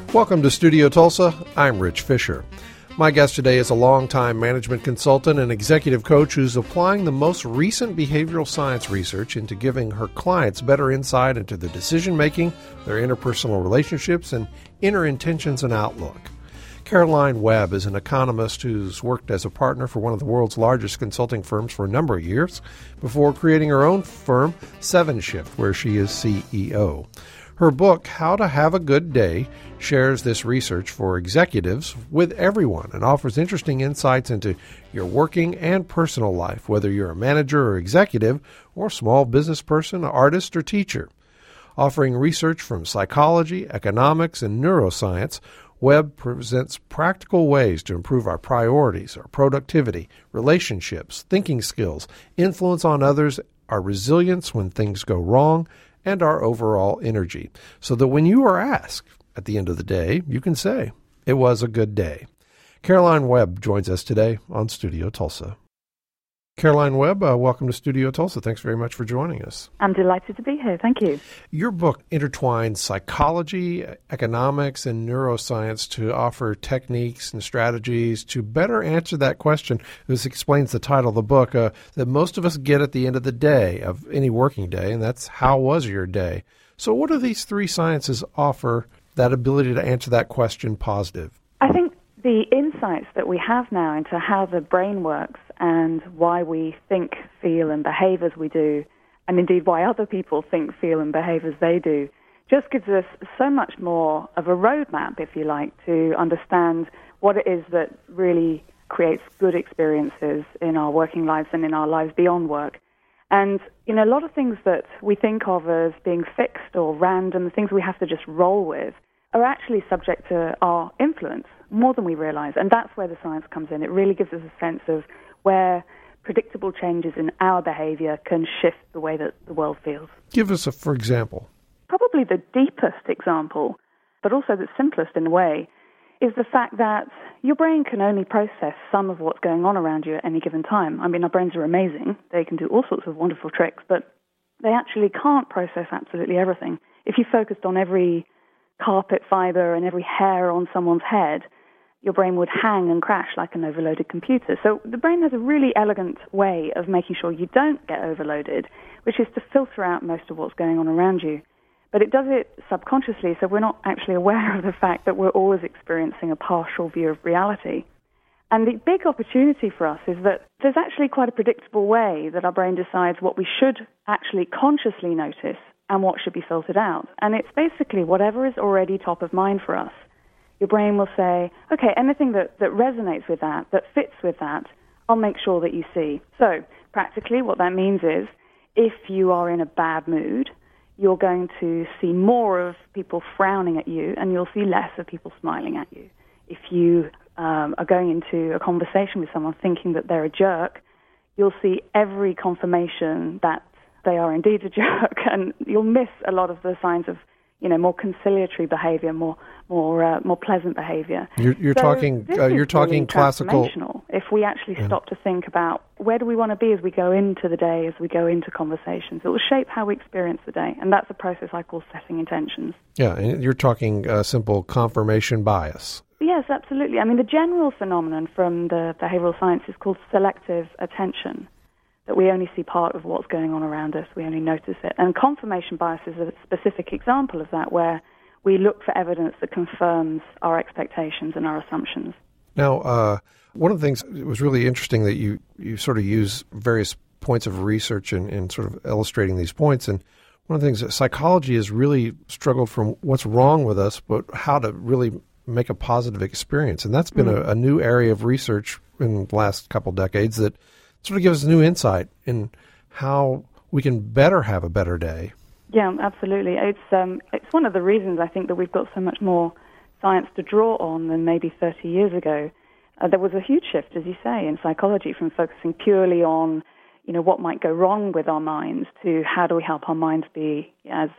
Welcome to Studio Tulsa. I'm Rich Fisher. My guest today is a longtime management consultant and executive coach who's applying the most recent behavioral science research into giving her clients better insight into their decision-making, their interpersonal relationships, and inner intentions and outlook. Caroline Webb is an economist who's worked as a partner for one of the world's largest consulting firms for a number of years before creating her own firm, 7Shift, where she is CEO. Her book, How to Have a Good Day, shares this research for executives with everyone and offers interesting insights into your working and personal life, whether you're a manager or executive or small business person, artist, or teacher. Offering research from psychology, economics, and neuroscience, Webb presents practical ways to improve our priorities, our productivity, relationships, thinking skills, influence on others, our resilience when things go wrong, and our overall energy, so that when you are asked at the end of the day, you can say, it was a good day. Caroline Webb joins us today on Studio Tulsa. Caroline Webb, welcome to Studio Tulsa. Thanks very much for joining us. I'm delighted to be here. Thank you. Your book intertwines psychology, economics, and neuroscience to offer techniques and strategies to better answer that question. This explains the title of the book that most of us get at the end of the day, of any working day, and that's how was your day? So what do these three sciences offer that ability to answer that question positive? I think the insights that we have now into how the brain works and why we think, feel, and behave as we do, and indeed why other people think, feel, and behave as they do, just gives us so much more of a roadmap, if you like, to understand what it is that really creates good experiences in our working lives and in our lives beyond work. And, you know, a lot of things that we think of as being fixed or random, things we have to just roll with, are actually subject to our influence more than we realize. And that's where the science comes in. It really gives us a sense of where predictable changes in our behavior can shift the way that the world feels. Give us for example. Probably the deepest example, but also the simplest in a way, is the fact that your brain can only process some of what's going on around you at any given time. I mean, our brains are amazing. They can do all sorts of wonderful tricks, but they actually can't process absolutely everything. If you focused on every carpet fiber and every hair on someone's head, your brain would hang and crash like an overloaded computer. So the brain has a really elegant way of making sure you don't get overloaded, which is to filter out most of what's going on around you. But it does it subconsciously, so we're not actually aware of the fact that we're always experiencing a partial view of reality. And the big opportunity for us is that there's actually quite a predictable way that our brain decides what we should actually consciously notice and what should be filtered out. And it's basically whatever is already top of mind for us. Your brain will say, okay, anything that resonates with that fits with that, I'll make sure that you see. So practically what that means is if you are in a bad mood, you're going to see more of people frowning at you and you'll see less of people smiling at you. If you are going into a conversation with someone thinking that they're a jerk, you'll see every confirmation that they are indeed a jerk, and you'll miss a lot of the signs of, you know, more conciliatory behavior, more pleasant behavior. You're talking really classical. If we actually stop to think about where do we want to be as we go into the day, as we go into conversations, it will shape how we experience the day, and that's a process I call setting intentions. Yeah, and you're talking simple confirmation bias. Yes, absolutely. I mean, the general phenomenon from the behavioral science is called selective attention. That we only see part of what's going on around us, we only notice it. And confirmation bias is a specific example of that, where we look for evidence that confirms our expectations and our assumptions. Now, one of the things that was really interesting that you sort of use various points of research in sort of illustrating these points, and one of the things that psychology has really struggled from what's wrong with us, but how to really make a positive experience. And that's been a new area of research in the last couple decades that sort of gives us new insight in how we can better have a better day. Yeah, absolutely. It's one of the reasons I think that we've got so much more science to draw on than maybe 30 years ago. There was a huge shift, as you say, in psychology from focusing purely on, you know, what might go wrong with our minds to how do we help our minds be as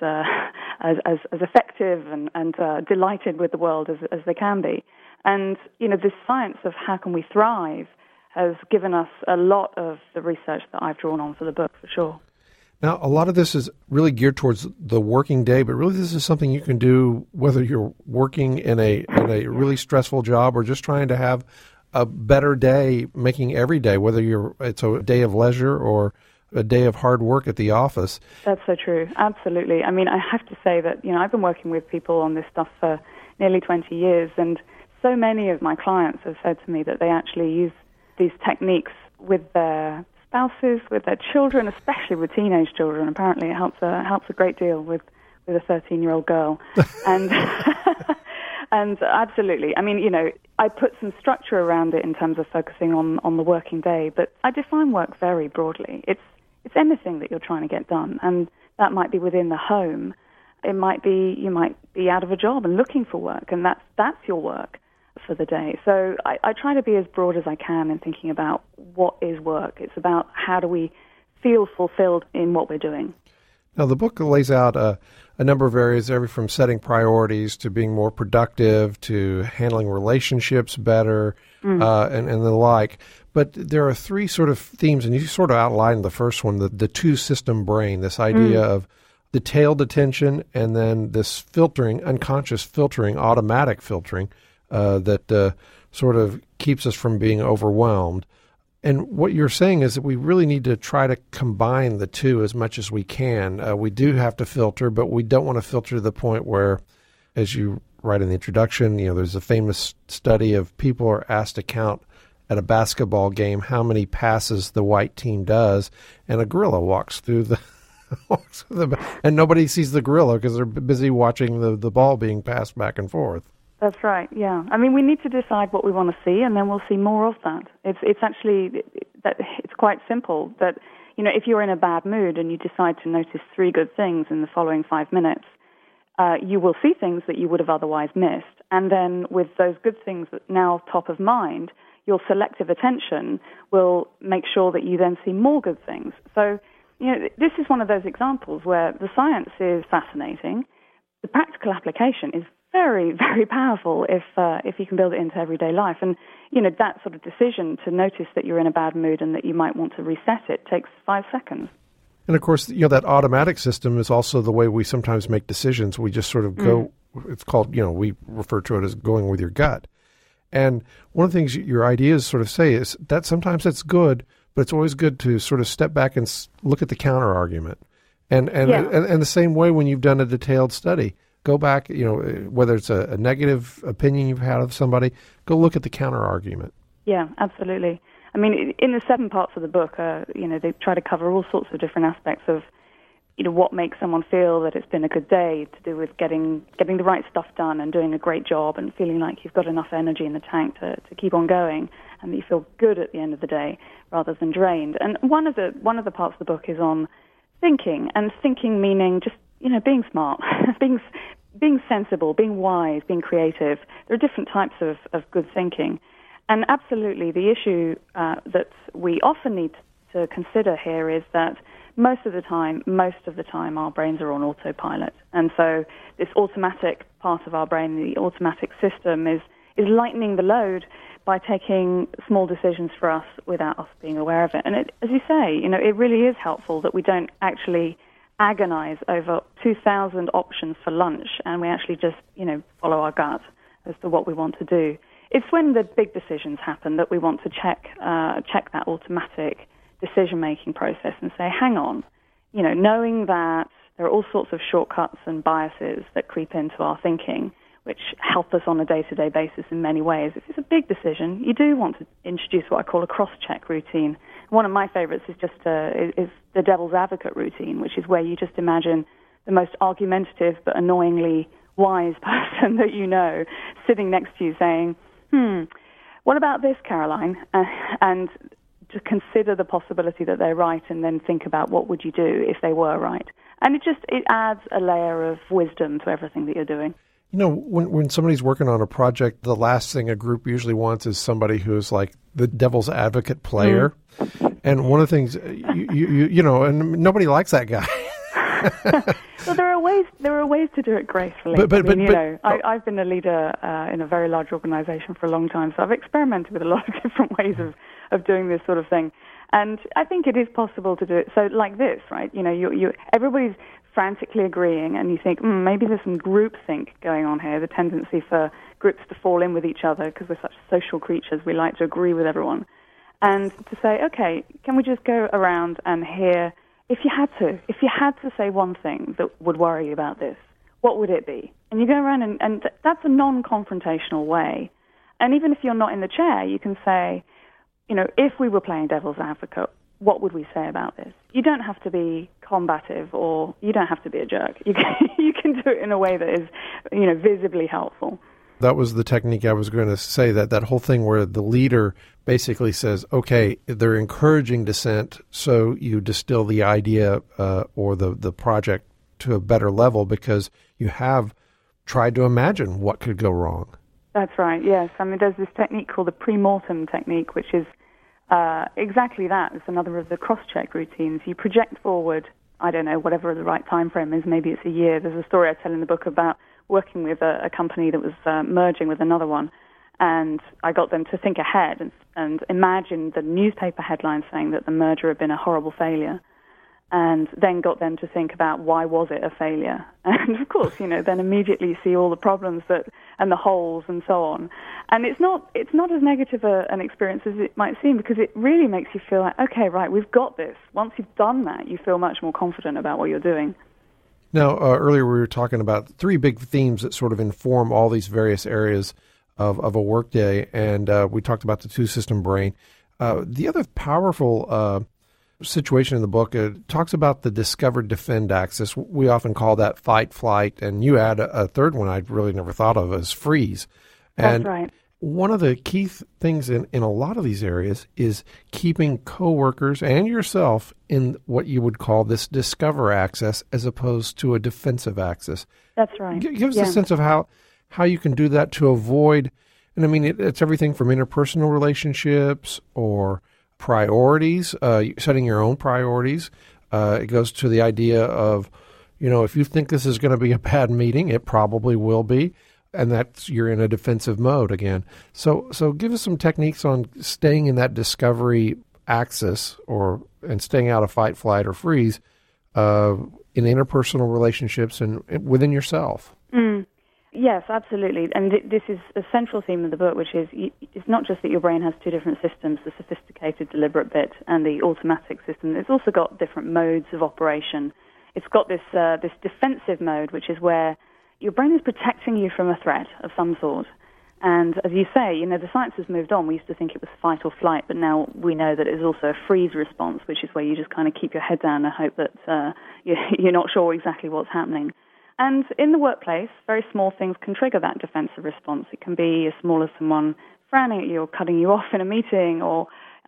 effective and delighted with the world as they can be. And, you know, this science of how can we thrive has given us a lot of the research that I've drawn on for the book, for sure. Now, a lot of this is really geared towards the working day, but really this is something you can do whether you're working in a really stressful job or just trying to have a better day, making every day, whether it's a day of leisure or a day of hard work at the office. That's so true. Absolutely. I mean, I have to say that, I've been working with people on this stuff for nearly 20 years, and so many of my clients have said to me that they actually use these techniques with their spouses, with their children, especially with teenage children. Apparently it helps a great deal with a 13-year-old girl. And and absolutely. I mean, I put some structure around it in terms of focusing on the working day, but I define work very broadly. It's anything that you're trying to get done, and that might be within the home. It might be you might be out of a job and looking for work, and that's your work for the day. So I try to be as broad as I can in thinking about what is work. It's about how do we feel fulfilled in what we're doing. Now, the book lays out a number of areas, everything from setting priorities to being more productive to handling relationships better and the like. But there are three sort of themes, and you sort of outlined the first one, the two-system brain, this idea of detailed attention and then this filtering, unconscious filtering, automatic filtering, that sort of keeps us from being overwhelmed. And what you're saying is that we really need to try to combine the two as much as we can. We do have to filter, but we don't want to filter to the point where, as you write in the introduction, there's a famous study of people are asked to count at a basketball game how many passes the white team does, and a gorilla walks through and nobody sees the gorilla because they're busy watching the ball being passed back and forth. That's right, yeah. I mean, we need to decide what we want to see, and then we'll see more of that. It's actually, it's quite simple that, if you're in a bad mood and you decide to notice 3 good things in the following 5 minutes, you will see things that you would have otherwise missed. And then with those good things now top of mind, your selective attention will make sure that you then see more good things. So, this is one of those examples where the science is fascinating. The practical application is very, very powerful if you can build it into everyday life. And, that sort of decision to notice that you're in a bad mood and that you might want to reset it takes 5 seconds. And, of course, that automatic system is also the way we sometimes make decisions. We just sort of go, it's called, we refer to it as going with your gut. And one of the things your ideas sort of say is that sometimes that's good, but it's always good to sort of step back and look at the counter argument. And the same way when you've done a detailed study, go back, whether it's a negative opinion you've had of somebody, go look at the counter argument. Yeah, absolutely. I mean, in the 7 parts of the book, they try to cover all sorts of different aspects of, what makes someone feel that it's been a good day, to do with getting the right stuff done and doing a great job and feeling like you've got enough energy in the tank to keep on going and that you feel good at the end of the day rather than drained. And one of the parts of the book is on thinking, and thinking meaning just, being smart, being sensible, being wise, being creative. There are different types of good thinking. And absolutely, the issue that we often need to consider here is that most of the time, our brains are on autopilot. And so this automatic part of our brain, the automatic system, is lightening the load by taking small decisions for us without us being aware of it. And as you say, it really is helpful that we don't actually agonize over 2,000 options for lunch, and we actually just, follow our gut as to what we want to do. It's when the big decisions happen that we want to check that automatic decision-making process and say, hang on, knowing that there are all sorts of shortcuts and biases that creep into our thinking, which help us on a day-to-day basis in many ways. If it's a big decision, you do want to introduce what I call a cross-check routine. One of my favorites is just is the devil's advocate routine, which is where you just imagine the most argumentative but annoyingly wise person that sitting next to you saying, what about this, Caroline? And to consider the possibility that they're right and then think about what would you do if they were right. And it adds a layer of wisdom to everything that you're doing. When somebody's working on a project, the last thing a group usually wants is somebody who's like the devil's advocate player. And one of the things, and nobody likes that guy. Well, there are ways to do it gracefully. I've been a leader in a very large organization for a long time, so I've experimented with a lot of different ways of doing this sort of thing. And I think it is possible to do it. So like this, right? Everybody's frantically agreeing, and you think, maybe there's some groupthink going on here, the tendency for groups to fall in with each other because we're such social creatures. We like to agree with everyone. And to say, okay, can we just go around and hear, if you had to say one thing that would worry you about this, what would it be? And you go around, and that's a non-confrontational way. And even if you're not in the chair, you can say, if we were playing devil's advocate, what would we say about this? You don't have to be combative, or you don't have to be a jerk. You can do it in a way that is, visibly helpful. That was the technique I was going to say, that whole thing where the leader basically says, okay, they're encouraging dissent, so you distill the idea or the project to a better level because you have tried to imagine what could go wrong. That's right, yes. I mean, there's this technique called the pre-mortem technique, which is exactly that. It's another of the cross-check routines. You project forward, I don't know, whatever the right time frame is, maybe it's a year. There's a story I tell in the book about working with a company that was merging with another one, and I got them to think ahead and imagine the newspaper headline saying that the merger had been a horrible failure, and then got them to think about why was it a failure. And of course, then immediately see all the problems and the holes and so on. And it's not as negative an experience as it might seem, because it really makes you feel like, okay, right, we've got this. Once you've done that, you feel much more confident about what you're doing. Now, earlier we were talking about three big themes that sort of inform all these various areas of a workday, and we talked about the two-system brain. The other powerful situation in the book talks about the discover-defend axis. We often call that fight, flight, and you add a third one I'd really never thought of as freeze. And that's right. One of the key things in a lot of these areas is keeping coworkers and yourself in what you would call this discover axis as opposed to a defensive axis. That's right. Give us a sense of how you can do that to avoid, and I mean, it's everything from interpersonal relationships or priorities, setting your own priorities. It goes to the idea of, if you think this is going to be a bad meeting, it probably will be. And you're in a defensive mode again. So give us some techniques on staying in that discovery axis and staying out of fight, flight, or freeze in interpersonal relationships and within yourself. Yes, absolutely. And this is a central theme of the book, which is it's not just that your brain has two different systems, the sophisticated, deliberate bit and the automatic system. It's also got different modes of operation. It's got this defensive mode, which is where your brain is protecting you from a threat of some sort. And as you say, the science has moved on. We used to think it was fight or flight, but now we know that it's also a freeze response, which is where you just kind of keep your head down and hope that you're not sure exactly what's happening. And in the workplace, very small things can trigger that defensive response. It can be as small as someone frowning at you or cutting you off in a meeting, or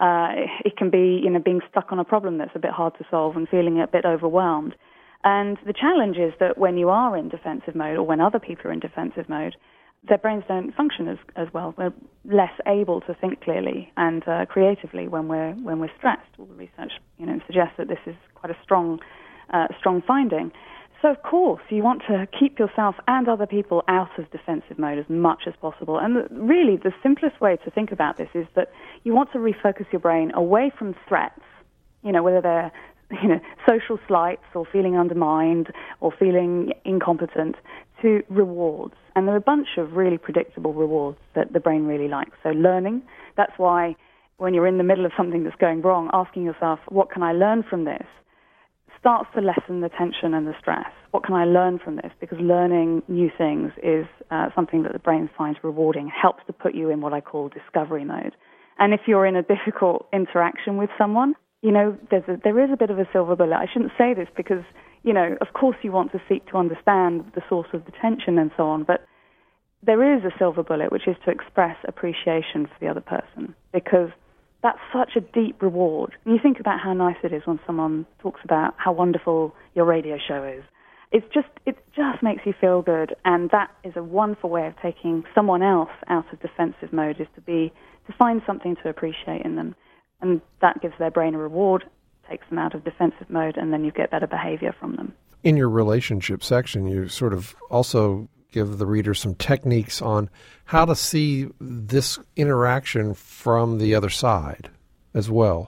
it can be being stuck on a problem that's a bit hard to solve and feeling a bit overwhelmed. And the challenge is that when you are in defensive mode, or when other people are in defensive mode, their brains don't function as well. We're less able to think clearly and creatively when we're stressed. All the research suggests that this is quite a strong finding. So of course you want to keep yourself and other people out of defensive mode as much as possible. And really the simplest way to think about this is that you want to refocus your brain away from threats, whether they're social slights or feeling undermined or feeling incompetent, to rewards. And there are a bunch of really predictable rewards that the brain really likes. So learning, that's why when you're in the middle of something that's going wrong, asking yourself, what can I learn from this, starts to lessen the tension and the stress. What can I learn from this? Because learning new things is something that the brain finds rewarding, helps to put you in what I call discovery mode. And if you're in a difficult interaction with someone, there is a bit of a silver bullet. I shouldn't say this because, of course you want to seek to understand the source of the tension and so on, but there is a silver bullet, which is to express appreciation for the other person, because that's such a deep reward. And you think about how nice it is when someone talks about how wonderful your radio show is. It just makes you feel good, and that is a wonderful way of taking someone else out of defensive mode, is to find something to appreciate in them. And that gives their brain a reward, takes them out of defensive mode, and then you get better behavior from them. In your relationship section, you sort of also give the reader some techniques on how to see this interaction from the other side as well.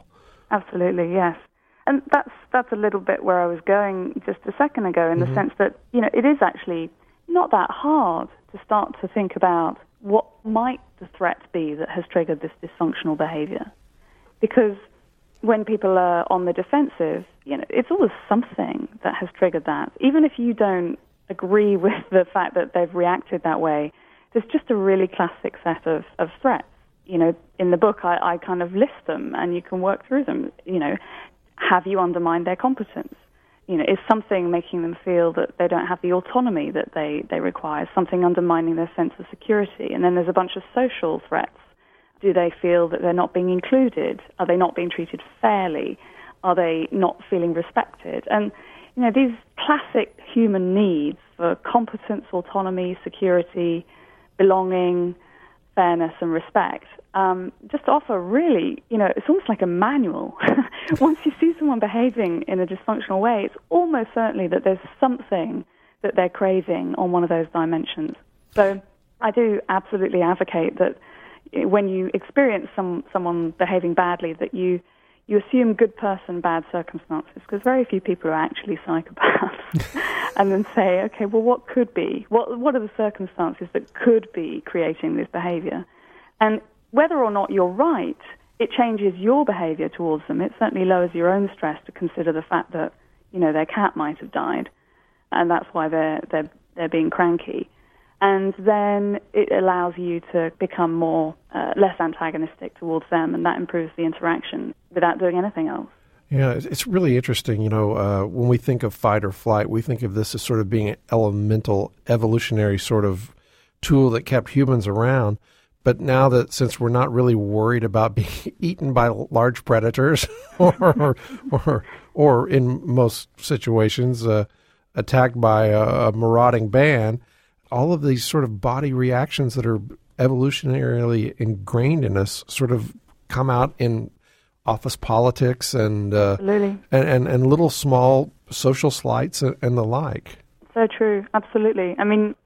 Absolutely, yes. And that's a little bit where I was going just a second ago, in the sense that, it is actually not that hard to start to think about what might the threat be that has triggered this dysfunctional behavior. Because when people are on the defensive, it's always something that has triggered that. Even if you don't agree with the fact that they've reacted that way, there's just a really classic set of threats. In the book, I kind of list them, and you can work through them. Have you undermined their competence? Is something making them feel that they don't have the autonomy that they require? Something undermining their sense of security? And then there's a bunch of social threats. Do they feel that they're not being included? Are they not being treated fairly? Are they not feeling respected? And, these classic human needs for competence, autonomy, security, belonging, fairness, and respect just offer really, it's almost like a manual. Once you see someone behaving in a dysfunctional way, it's almost certainly that there's something that they're craving on one of those dimensions. So I do absolutely advocate that when you experience someone behaving badly, that you assume good person, bad circumstances, because very few people are actually psychopaths, and then say, okay, well, what could be? What are the circumstances that could be creating this behavior? And whether or not you're right, it changes your behavior towards them. It certainly lowers your own stress to consider the fact that, their cat might have died, and that's why they're being cranky. And then it allows you to become less antagonistic towards them, and that improves the interaction without doing anything else. Yeah, it's really interesting. When we think of fight or flight, we think of this as sort of being an elemental, evolutionary sort of tool that kept humans around. But now that, since we're not really worried about being eaten by large predators, or in most situations attacked by a marauding band, all of these sort of body reactions that are evolutionarily ingrained in us sort of come out in office politics and and little small social slights and the like. So true, absolutely. I mean,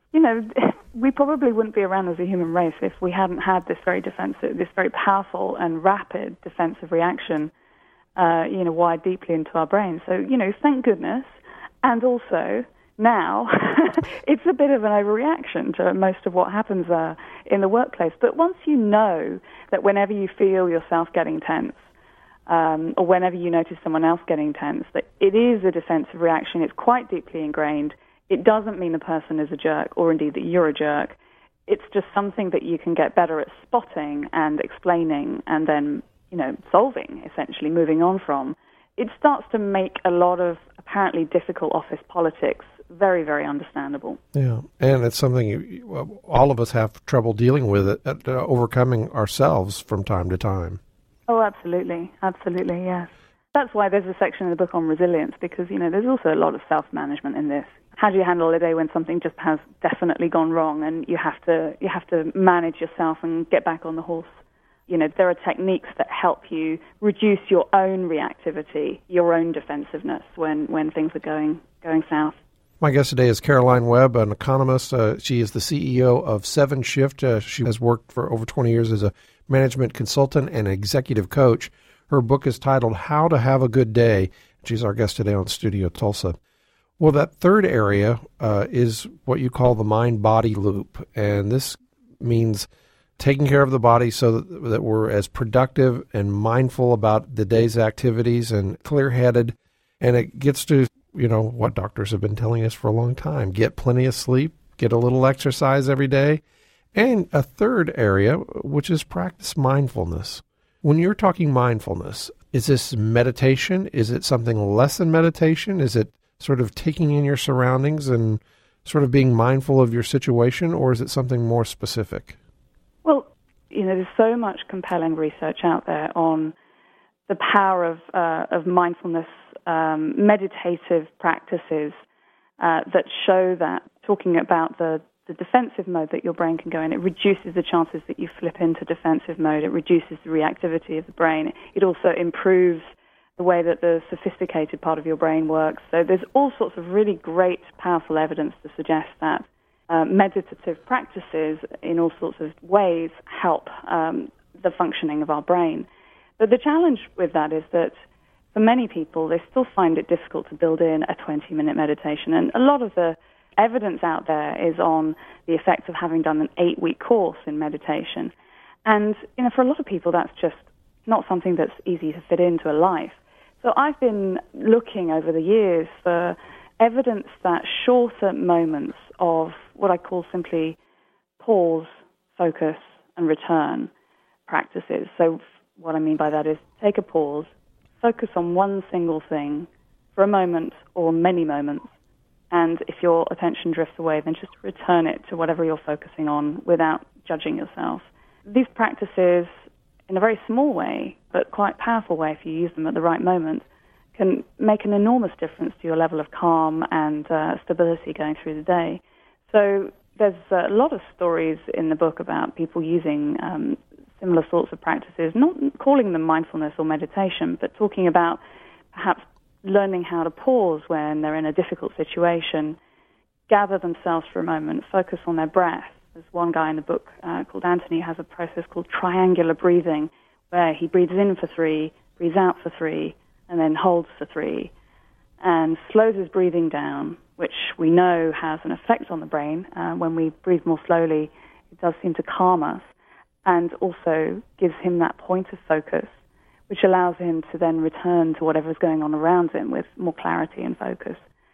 we probably wouldn't be around as a human race if we hadn't had this very powerful and rapid defensive reaction, wired deeply into our brains. So, thank goodness. And also, now, it's a bit of an overreaction to most of what happens in the workplace. But once you know that whenever you feel yourself getting tense, or whenever you notice someone else getting tense, that it is a defensive reaction, it's quite deeply ingrained. It doesn't mean the person is a jerk, or indeed that you're a jerk. It's just something that you can get better at spotting and explaining and then, solving, essentially, moving on from. It starts to make a lot of apparently difficult office politics very, very understandable. Yeah, and it's something all of us have trouble dealing with, overcoming ourselves from time to time. Oh, absolutely. Absolutely, yes. That's why there's a section in the book on resilience, because, there's also a lot of self-management in this. How do you handle a day when something just has definitely gone wrong and you have to manage yourself and get back on the horse? There are techniques that help you reduce your own reactivity, your own defensiveness when things are going south. My guest today is Caroline Webb, an economist. She is the CEO of 7Shift. She has worked for over 20 years as a management consultant and executive coach. Her book is titled How to Have a Good Day. She's our guest today on Studio Tulsa. Well, that third area is what you call the mind-body loop, and this means taking care of the body so that we're as productive and mindful about the day's activities and clear-headed, and it gets to, what doctors have been telling us for a long time. Get plenty of sleep, get a little exercise every day, and a third area, which is practice mindfulness. When you're talking mindfulness, is this meditation? Is it something less than meditation? Is it sort of taking in your surroundings and sort of being mindful of your situation, or is it something more specific? Well, there's so much compelling research out there on the power of mindfulness, meditative practices that show that, talking about the defensive mode that your brain can go in, it reduces the chances that you flip into defensive mode. It reduces the reactivity of the brain. It also improves the way that the sophisticated part of your brain works. So there's all sorts of really great, powerful evidence to suggest that meditative practices in all sorts of ways help the functioning of our brain. But the challenge with that is that for many people, they still find it difficult to build in a 20-minute meditation. And a lot of the evidence out there is on the effects of having done an 8-week course in meditation. And, for a lot of people, that's just not something that's easy to fit into a life. So I've been looking over the years for evidence that shorter moments of what I call simply pause, focus, and return practices. So what I mean by that is take a pause, focus on one single thing for a moment or many moments, and if your attention drifts away, then just return it to whatever you're focusing on without judging yourself. These practices, in a very small way, but quite powerful way if you use them at the right moment, can make an enormous difference to your level of calm and stability going through the day. So there's a lot of stories in the book about people using similar sorts of practices, not calling them mindfulness or meditation, but talking about perhaps learning how to pause when they're in a difficult situation, gather themselves for a moment, focus on their breath. There's one guy in the book called Anthony has a process called triangular breathing, where he breathes in for 3, breathes out for 3, and then holds for 3, and slows his breathing down, which we know has an effect on the brain. When we breathe more slowly, it does seem to calm us, and also gives him that point of focus, which allows him to then return to whatever is going on around him with more clarity and focus.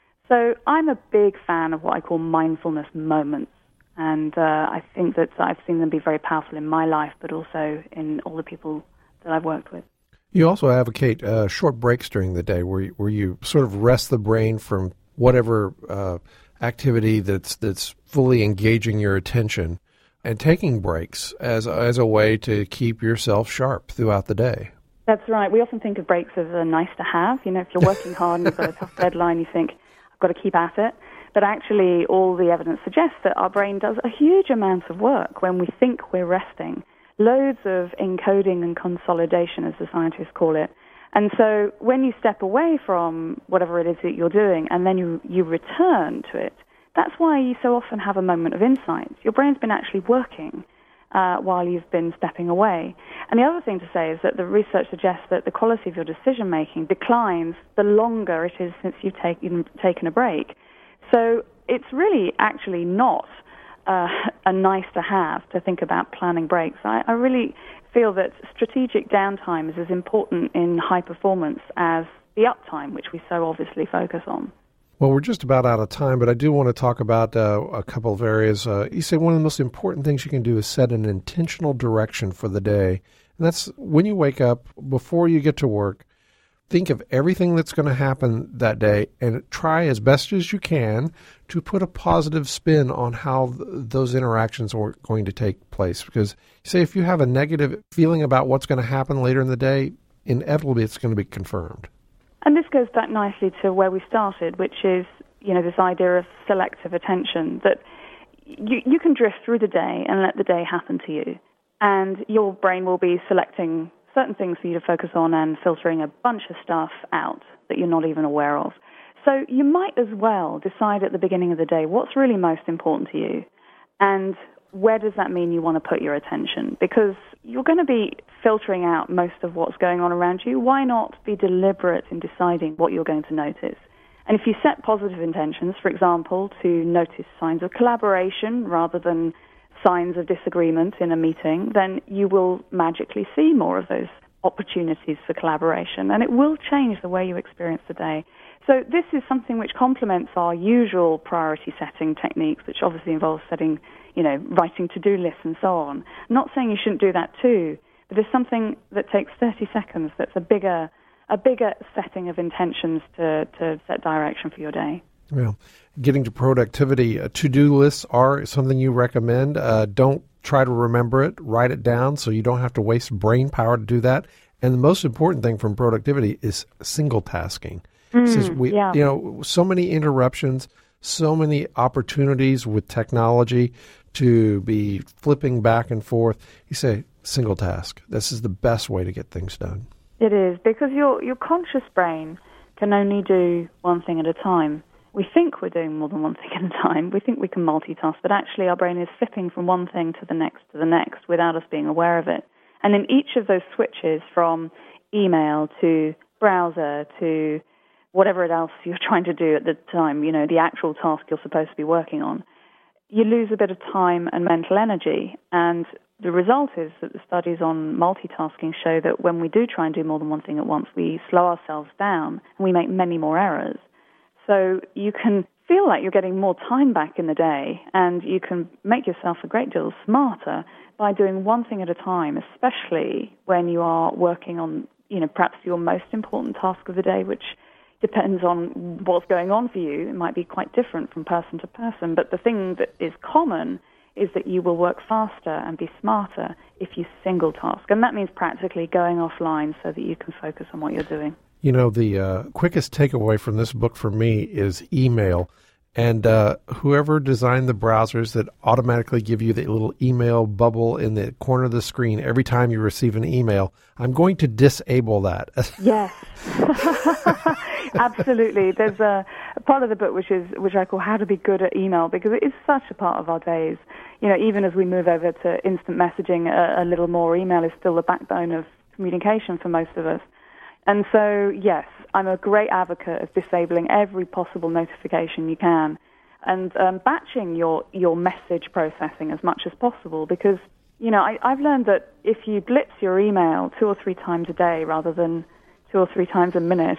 So I'm a big fan of what I call mindfulness moments, and I think that I've seen them be very powerful in my life, but also in all the people that I've worked with. You also advocate short breaks during the day where you sort of rest the brain from whatever activity that's fully engaging your attention, and taking breaks as a way to keep yourself sharp throughout the day. That's right. We often think of breaks as a nice to have. If you're working hard and you've got a tough deadline, you think, I've got to keep at it. But actually, all the evidence suggests that our brain does a huge amount of work when we think we're resting. Loads of encoding and consolidation, as the scientists call it. And so when you step away from whatever it is that you're doing and then you return to it, that's why you so often have a moment of insight. Your brain's been actually working while you've been stepping away. And the other thing to say is that the research suggests that the quality of your decision-making declines the longer it is since you've taken a break. So it's really actually not a nice to have to think about planning breaks. I really feel that strategic downtime is as important in high performance as the uptime, which we so obviously focus on. Well, we're just about out of time, but I do want to talk about a couple of areas. You say one of the most important things you can do is set an intentional direction for the day. And that's when you wake up, before you get to work, think of everything that's going to happen that day and try as best as you can to put a positive spin on how those interactions are going to take place. Because, say, if you have a negative feeling about what's going to happen later in the day, inevitably it's going to be confirmed. And this goes back nicely to where we started, which is, this idea of selective attention, that you can drift through the day and let the day happen to you. And your brain will be selecting certain things for you to focus on and filtering a bunch of stuff out that you're not even aware of. So you might as well decide at the beginning of the day what's really most important to you and where does that mean you want to put your attention? Because you're going to be filtering out most of what's going on around you. Why not be deliberate in deciding what you're going to notice? And if you set positive intentions, for example, to notice signs of collaboration rather than signs of disagreement in a meeting, then you will magically see more of those opportunities for collaboration, and it will change the way you experience the day. So this is something which complements our usual priority setting techniques, which obviously involves setting, writing to-do lists and so on. I'm not saying you shouldn't do that too, but there's something that takes 30 seconds that's a bigger setting of intentions to set direction for your day. Well, getting to productivity, to-do lists are something you recommend. Don't try to remember it. Write it down so you don't have to waste brain power to do that. And the most important thing from productivity is single tasking. Since so many interruptions, so many opportunities with technology to be flipping back and forth. You say single task. This is the best way to get things done. It is, because your conscious brain can only do one thing at a time. We think we're doing more than one thing at a time. We think we can multitask, but actually our brain is flipping from one thing to the next without us being aware of it. And in each of those switches from email to browser to whatever else you're trying to do at the time, the actual task you're supposed to be working on, you lose a bit of time and mental energy. And the result is that the studies on multitasking show that when we do try and do more than one thing at once, we slow ourselves down and we make many more errors. So you can feel like you're getting more time back in the day, and you can make yourself a great deal smarter by doing one thing at a time, especially when you are working on, perhaps your most important task of the day, which depends on what's going on for you. It might be quite different from person to person, but the thing that is common is that you will work faster and be smarter if you single task. And that means practically going offline so that you can focus on what you're doing. The quickest takeaway from this book for me is email. And whoever designed the browsers that automatically give you the little email bubble in the corner of the screen every time you receive an email, I'm going to disable that. Yes, absolutely. There's a part of the book which I call How to Be Good at Email, because it is such a part of our days. Even as we move over to instant messaging a little more, email is still the backbone of communication for most of us. And so, yes, I'm a great advocate of disabling every possible notification you can and batching your message processing as much as possible, because, I've learned that if you blitz your email 2 or 3 times a day rather than 2 or 3 times a minute,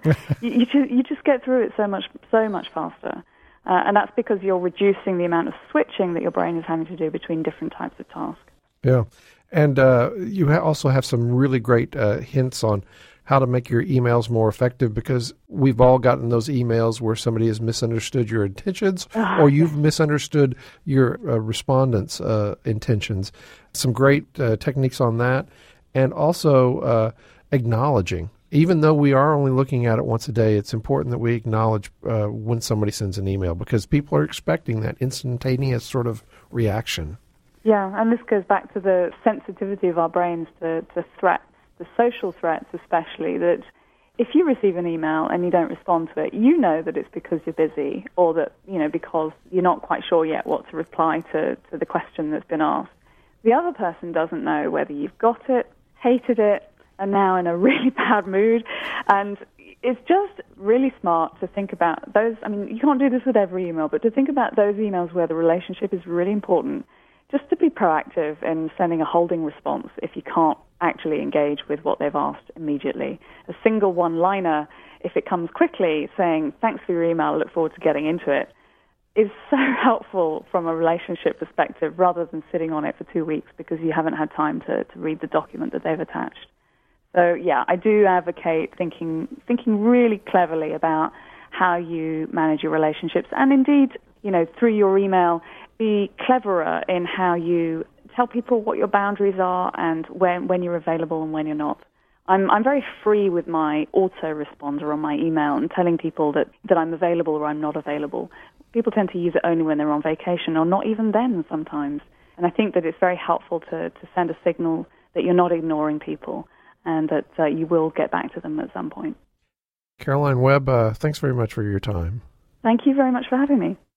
you just get through it so much faster. And that's because you're reducing the amount of switching that your brain is having to do between different types of tasks. Yeah. And you also have some really great hints on how to make your emails more effective, because we've all gotten those emails where somebody has misunderstood your intentions or you've misunderstood your respondents' intentions. Some great techniques on that. And also acknowledging. Even though we are only looking at it once a day, it's important that we acknowledge when somebody sends an email, because people are expecting that instantaneous sort of reaction. Yeah, and this goes back to the sensitivity of our brains to threats, the social threats especially, that if you receive an email and you don't respond to it, you know that it's because you're busy, or that, because you're not quite sure yet what to reply to the question that's been asked. The other person doesn't know whether you've got it, hated it, and now in a really bad mood. And it's just really smart to think about those. I mean, you can't do this with every email, but to think about those emails where the relationship is really important, just to be proactive in sending a holding response if you can't actually engage with what they've asked immediately. A single one-liner, if it comes quickly, saying, thanks for your email, I look forward to getting into it, is so helpful from a relationship perspective, rather than sitting on it for 2 weeks because you haven't had time to read the document that they've attached. So, yeah, I do advocate thinking really cleverly about how you manage your relationships, and indeed, through your email, be cleverer in how you tell people what your boundaries are and when you're available and when you're not. I'm very free with my autoresponder on my email and telling people that I'm available or I'm not available. People tend to use it only when they're on vacation, or not even then sometimes. And I think that it's very helpful to send a signal that you're not ignoring people and that you will get back to them at some point. Caroline Webb, thanks very much for your time. Thank you very much for having me.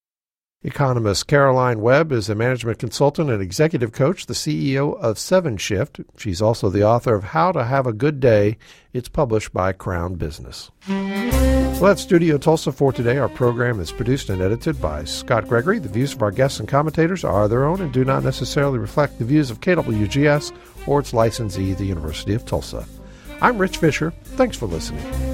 Economist Caroline Webb is a management consultant and executive coach, the CEO of 7Shift. She's also the author of How to Have a Good Day. It's published by Crown Business. Well, that's Studio Tulsa for today. Our program is produced and edited by Scott Gregory. The views of our guests and commentators are their own and do not necessarily reflect the views of KWGS or its licensee, the University of Tulsa. I'm Rich Fisher. Thanks for listening.